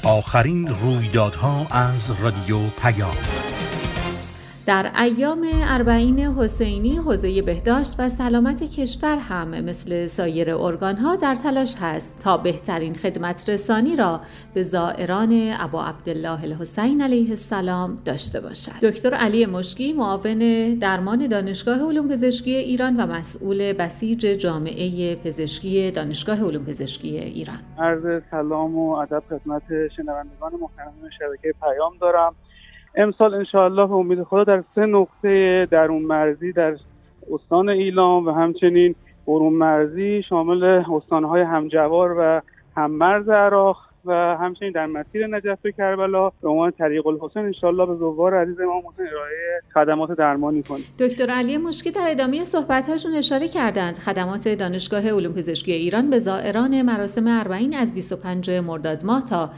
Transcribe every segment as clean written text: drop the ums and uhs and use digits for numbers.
آخرین رویدادها از رادیو پیام. در ایام اربعین حسینی حوزه بهداشت و سلامت کشور هم مثل سایر ارگان‌ها در تلاش هست تا بهترین خدمت رسانی را به زائران ابا عبدالله الحسین علیه السلام داشته باشد. دکتر علی مشکی، معاون درمان دانشگاه علوم پزشکی ایران و مسئول بسیج جامعه پزشکی دانشگاه علوم پزشکی ایران. عرض سلام و ادب خدمت شنوندگان محترم شبکه پیام دارم. امسال انشاءالله به امید خدا در 3 نقطه درون مرزی در استان ایلام و همچنین برون مرزی شامل استانهای همجوار و هممرز عراق و همچنین در مسیر نجف و کربلا به عنوان طریق الحسین انشاءالله به زوار عزیز امام حسین ارائه خدمات درمانی کنیم. دکتر علی مشکی در ادامه صحبت‌هاشون اشاره کردند خدمات دانشگاه علوم پزشکی ایران به زائران مراسم اربعین از 25 مرداد ماه تا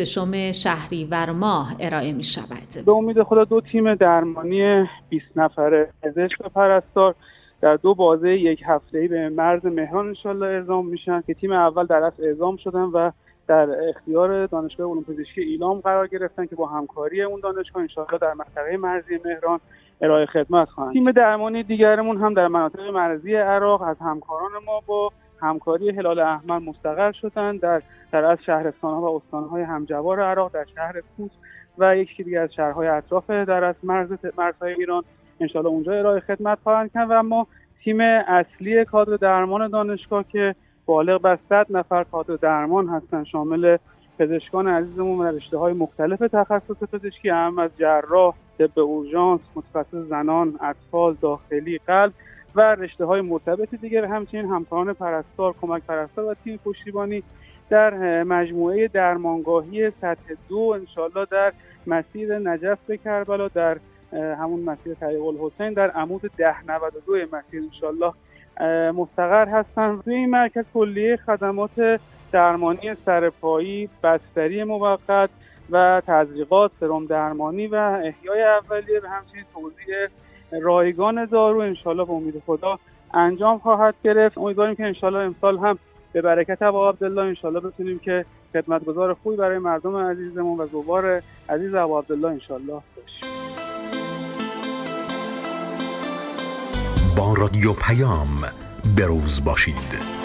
6 شهریور ماه ارائه می‌شود. به امید خدا 2 تیم درمانی 20 نفره پزشک و پرستار در 2 بازه 1 هفته‌ای به مرز مهران انشاءالله اعزام میشن که تیم اول در اصل اعزام شدن و در اختیار دانشگاه علوم پزشکی ایلام قرار گرفتن که با همکاری اون دانشگاه انشاءالله در منطقه مرزی مهران ارائه خدمت خواهند. تیم درمانی دیگرمون هم در مناطق مرزی عراق از همکاران ما با همکاری هلال احمر مستقر شدن در از شهرستان‌ها و استان‌های همجوار عراق در شهر کوس و یکی دیگر از شهرهای اطراف در از مرزهای ایران انشاءالله اونجا ارائه خدمت خواهند کرد. و اما تیم اصلی کادر درمان دانشگاه که بالغ بر 100 نفر کادر درمان هستند شامل پزشکان عزیزمون و رشته‌های مختلف تخصص پزشکی هم از جراح، طب اورژانس، متخصص زنان، اطفال، داخلی، قلب و رشته‌های مرتبط دیگر، همچنین همکاران پرستار، کمک پرستار و تیم پشتیبانی در مجموعه درمانگاهی سطح 2 انشاءالله در مسیر نجف به کربلا در همون مسیر طریق الحسین در عمود 1092 مسیر انشاءالله مستقر هستند. توی این مرکز کلیه خدمات درمانی سرپایی، بستری موقت و تزریقات، سرم درمانی و احیای اولیه و همچنین توزیع رایگان دارو انشاءالله به امید خدا انجام خواهد گرفت. امیدواریم که انشاءالله امسال هم به برکت ابا عبدالله انشاءالله بتونیم که خدمتگزار خوبی برای مردم عزیزمون و زوار عزیز ابا عبدالله انشاءالله باشیم. با رادیو پیام بروز باشید.